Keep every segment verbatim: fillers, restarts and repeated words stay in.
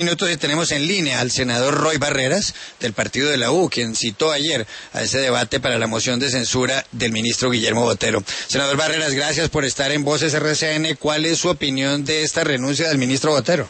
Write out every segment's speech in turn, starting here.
Minutos y tenemos en línea al senador Roy Barreras del partido de la U, quien citó ayer a ese debate para la moción de censura del ministro Guillermo Botero. Senador Barreras, gracias por estar en Voces R C N. ¿Cuál es su opinión de esta renuncia del ministro Botero?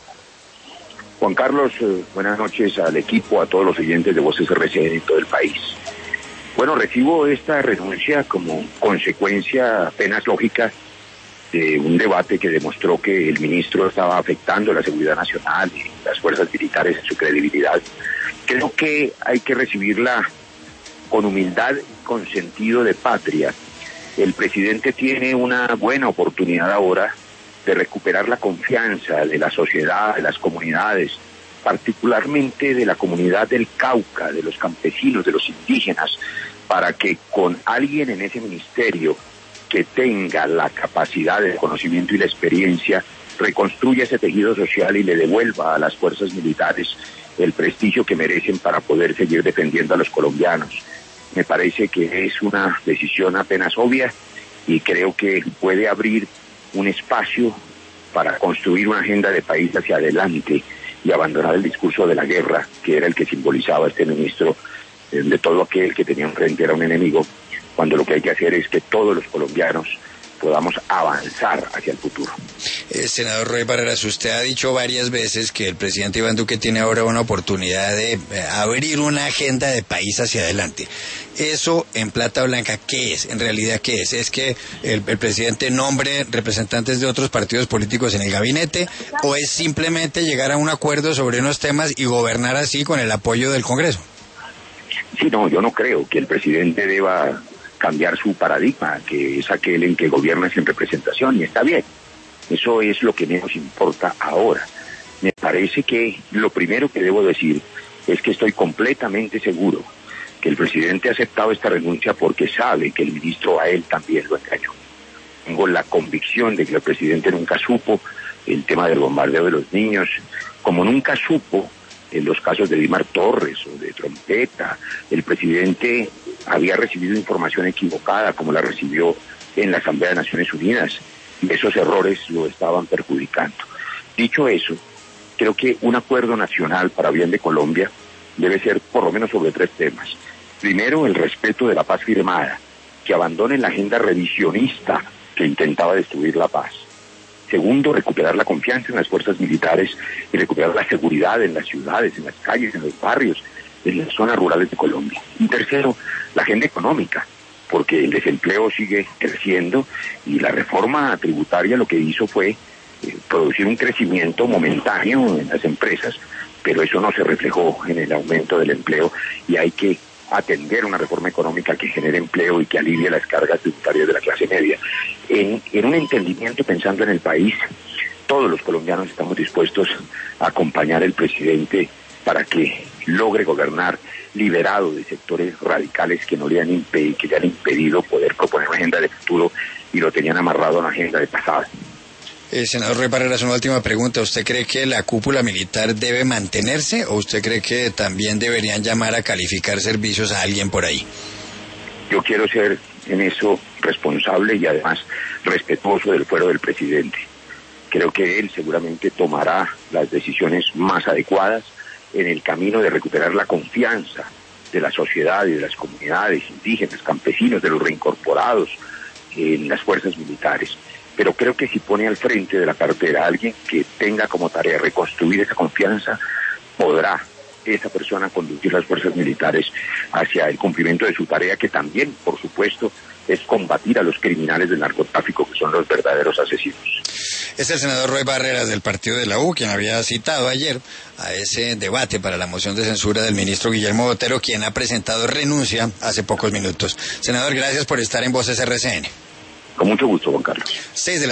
Juan Carlos, eh, buenas noches al equipo, a todos los oyentes de Voces R C N en todo el país. Bueno, recibo esta renuncia como consecuencia apenas lógica de un debate que demostró que el ministro estaba afectando la seguridad nacional y las fuerzas militares en su credibilidad. Creo que hay que recibirla con humildad y con sentido de patria. El presidente tiene una buena oportunidad ahora de recuperar la confianza de la sociedad, de las comunidades, particularmente de la comunidad del Cauca, de los campesinos, de los indígenas, para que con alguien en ese ministerio que tenga la capacidad, el conocimiento y la experiencia, reconstruya ese tejido social y le devuelva a las fuerzas militares el prestigio que merecen para poder seguir defendiendo a los colombianos. Me parece que es una decisión apenas obvia y creo que puede abrir un espacio para construir una agenda de país hacia adelante y abandonar el discurso de la guerra, que era el que simbolizaba este ministro, de todo aquel que tenía enfrente era un enemigo, cuando lo que hay que hacer es que todos los colombianos podamos avanzar hacia el futuro. Eh, senador Roy Barreras, usted ha dicho varias veces que el presidente Iván Duque tiene ahora una oportunidad de eh, abrir una agenda de país hacia adelante. Eso, en plata blanca, ¿qué es? En realidad, ¿qué es? ¿Es que el, el presidente nombre representantes de otros partidos políticos en el gabinete, o es simplemente llegar a un acuerdo sobre unos temas y gobernar así con el apoyo del Congreso? Sí, no, yo no creo que el presidente deba cambiar su paradigma, que es aquel en que gobierna sin representación, y está bien. Eso es lo que menos importa ahora. Me parece que lo primero que debo decir es que estoy completamente seguro que el presidente ha aceptado esta renuncia porque sabe que el ministro a él también lo engañó. Tengo la convicción de que el presidente nunca supo el tema del bombardeo de los niños, como nunca supo en los casos de Dimar Torres o de Trompeta. El presidente había recibido información equivocada como la recibió en la Asamblea de Naciones Unidas, y esos errores lo estaban perjudicando. Dicho eso, creo que un acuerdo nacional para bien de Colombia debe ser por lo menos sobre tres temas. Primero, el respeto de la paz firmada, que abandone la agenda revisionista que intentaba destruir la paz. Segundo, recuperar la confianza en las fuerzas militares y recuperar la seguridad en las ciudades, en las calles, en los barrios, en las zonas rurales de Colombia. Y tercero, la agenda económica, porque el desempleo sigue creciendo y la reforma tributaria lo que hizo fue eh, producir un crecimiento momentáneo en las empresas, pero eso no se reflejó en el aumento del empleo y hay que atender una reforma económica que genere empleo y que alivie las cargas tributarias de la clase media. En, en un entendimiento pensando en el país, todos los colombianos estamos dispuestos a acompañar al presidente para que logre gobernar liberado de sectores radicales que no le han impedido, que le han impedido poder proponer una agenda de futuro y lo tenían amarrado a una agenda de pasado. Eh, senador Roy Barreras, una última pregunta. ¿Usted cree que la cúpula militar debe mantenerse o usted cree que también deberían llamar a calificar servicios a alguien por ahí? Yo quiero ser en eso responsable y además respetuoso del fuero del presidente. Creo que él seguramente tomará las decisiones más adecuadas en el camino de recuperar la confianza de la sociedad y de las comunidades indígenas, campesinos, de los reincorporados en las fuerzas militares. Pero creo que si pone al frente de la cartera a alguien que tenga como tarea reconstruir esa confianza, podrá esa persona conducir las fuerzas militares hacia el cumplimiento de su tarea, que también, por supuesto, es combatir a los criminales del narcotráfico, que son los verdaderos asesinos. Es el senador Roy Barreras del partido de la U, quien había citado ayer a ese debate para la moción de censura del ministro Guillermo Botero, quien ha presentado renuncia hace pocos minutos. Senador, gracias por estar en Voces R C N. Con mucho gusto, Juan Carlos. Seis de la